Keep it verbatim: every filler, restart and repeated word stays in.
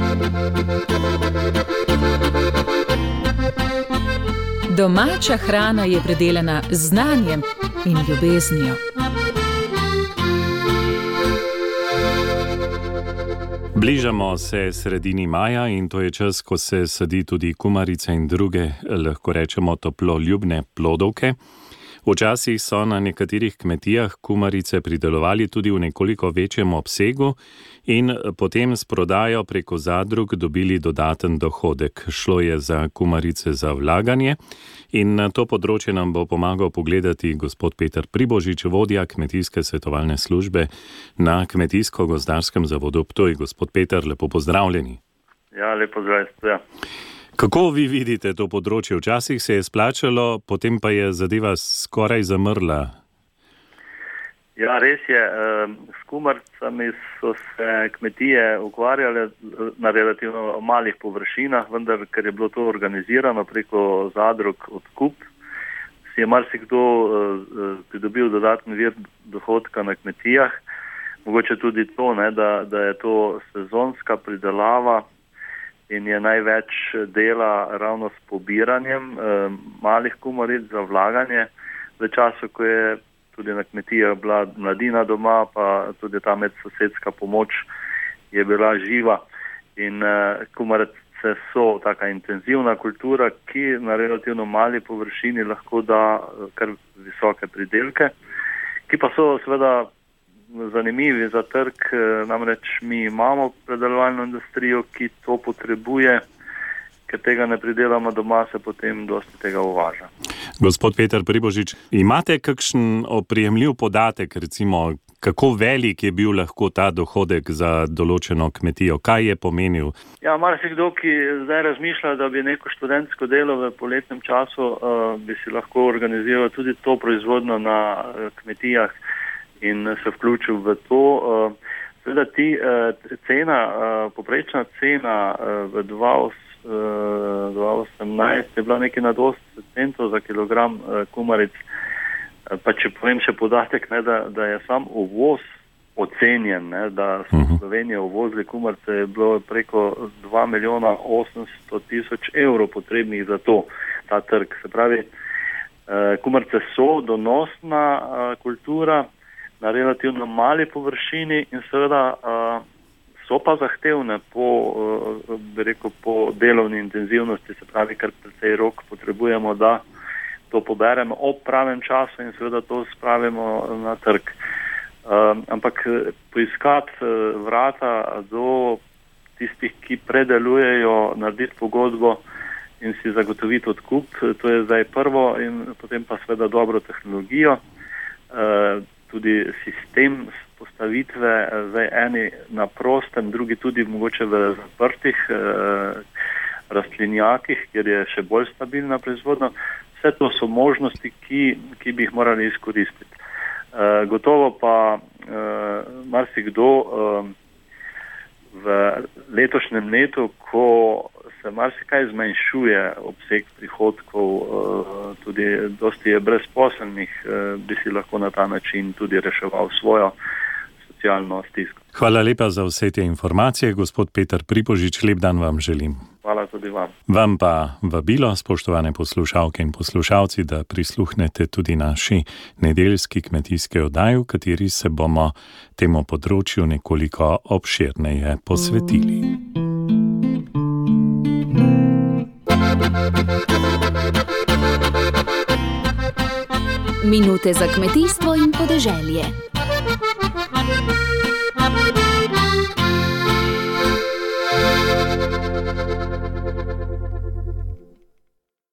Domača hrana je predelana z znanjem in ljubeznijo. Bližamo se sredini maja in to je čas, ko se sadi tudi kumarice in druge, lahko rečemo, toploljubne plodovke. Včasih so na nekaterih kmetijah kumarice pridelovali tudi v nekoliko večjem obsegu in potem s prodajo preko zadrug dobili dodaten dohodek. Šlo je za kumarice za vlaganje in na to področje nam bo pomagal pogledati gospod Peter Pribožič, vodja kmetijske svetovalne službe na Kmetijsko-gozdarskem zavodu Ptuj. Gospod Peter, lepo pozdravljeni. Ja, lepo zdravstvo. Kako vi vidite to področje? Včasih se je splačalo, potem pa je zadeva skoraj zamrla. Ja, res je. S kumaricami so se kmetije ukvarjale na relativno malih površinah, vendar, ker je bilo to organizirano preko zadrug odkup, si je marsikdo pridobil dodaten vir dohodka na kmetijah. Mogoče tudi to, ne, da, da je to sezonska pridelava in je največ dela ravno s pobiranjem eh, malih kumaric za vlaganje. V času, ko je tudi na kmetijah bila mladina doma, pa tudi ta medsosedska pomoč je bila živa. In eh, kumarice so taka intenzivna kultura, ki na relativno mali površini lahko da kar visoke pridelke, ki pa so seveda zanimivi za trg, namreč mi imamo predelovalno industrijo, ki to potrebuje, ker tega ne pridelamo doma, se potem dosti tega uvaža. Gospod Peter Pribožič, imate kakšen oprijemljiv podatek, recimo, kako velik je bil lahko ta dohodek za določeno kmetijo? Kaj je pomenil? Ja, marsikdo, ki zdaj razmišlja, da bi neko študentsko delo v poletnem času uh, bi si lahko organiziral tudi to proizvodno na uh, kmetijah in se vključil v to. Seveda ti cena, poprečna cena v dva tisoč osemnajst je bila nekaj nad osemdeset centov za kilogram kumaric. Pa če povem še podatek, ne, da, da je sam uvoz ocenjen, ne, da so v Slovenijo uvozili kumarice, je bilo preko dva milijona osemsto tisoč evrov potrebnih za to, ta trg. Se pravi, kumarice so donosna kultura na relativno mali površini in seveda uh, so pa zahtevne po, uh, bi rekel, po delovni intenzivnosti, se pravi, kar precej rok potrebujemo, da to poberemo ob pravem času in seveda to spravimo na trg. Uh, ampak poiskati uh, vrata do tistih, ki predelujejo, narediti pogodbo in si zagotoviti odkup, to je zdaj prvo in potem pa seveda dobro tehnologijo. Uh, tudi sistem postavitve, zdaj eni na prostem, drugi tudi mogoče v zaprtih eh, rastlinjakih, kjer je še bolj stabilna proizvodnja. Vse to so možnosti, ki, ki bi jih morali izkoristiti. Eh, gotovo pa eh, marsikdo eh, v letošnjem letu, ko se marsikaj zmanjšuje obseg prihodkov, tudi dosti je brezposelnih, bi si lahko na ta način tudi reševal svojo socialno stisko. Hvala lepa za vse te informacije, gospod Peter Pribožič, lep dan vam želim. Hvala tudi vam. Vam pa vabilo, spoštovane poslušalke in poslušalci, da prisluhnete tudi naši nedeljski kmetijski oddaji, v kateri se bomo temu področju nekoliko obširneje posvetili. Minute za kmetijstvo in podeželje.